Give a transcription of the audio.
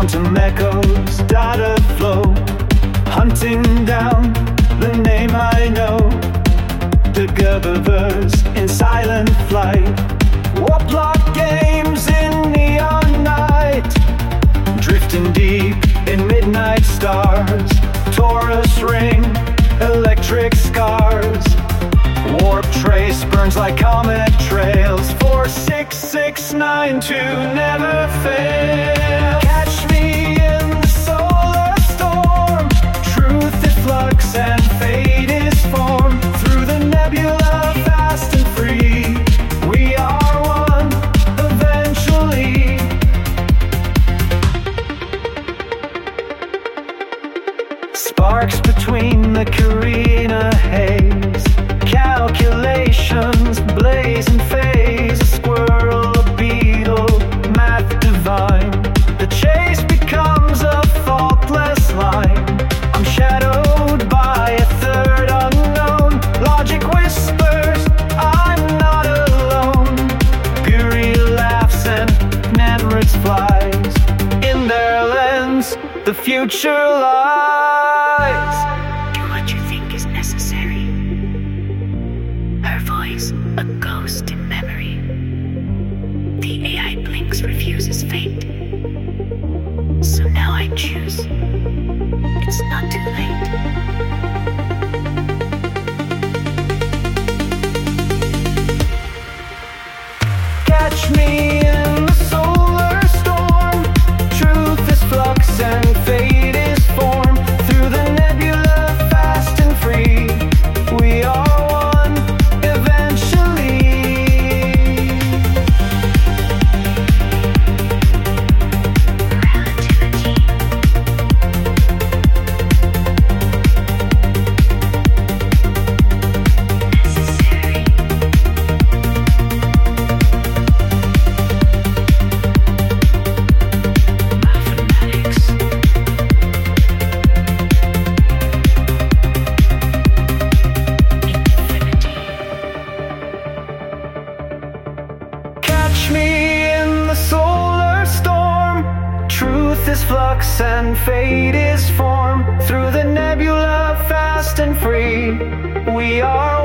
Quantum echoes, data flow, hunting down the name I know. The Gerberverse in silent flight, warp lock games in neon night, drifting deep in midnight stars. Taurus ring, electric scars, warp trace burns like comet trails. 46692 never fail. Catch me in the solar storm. Truth is flux and fate is form. Through the nebula, fast and free, we are one eventually. Sparks between the Carina haze, calculations blaze and phase. A squirrel, a beetle, math divine. The chase becomes a faultless line. I'm shadowed by a third unknown. Logic whispers, I'm not alone. Guri laughs and Nemrut's flies. In their lens, the future lies. Do what you think is necessary. Her voice, a ghost in memory. The AI blinks, refuses fate. So now I choose. It's not too late. Catch me in the solar storm. Truth is flux and fate is form. Through the nebula, fast and free, we are one eventually. Necessary. Mathematics. Infinity. Catch me in the solar storm. Truth is flux and fate is form. Through the nebula, fast and free, we are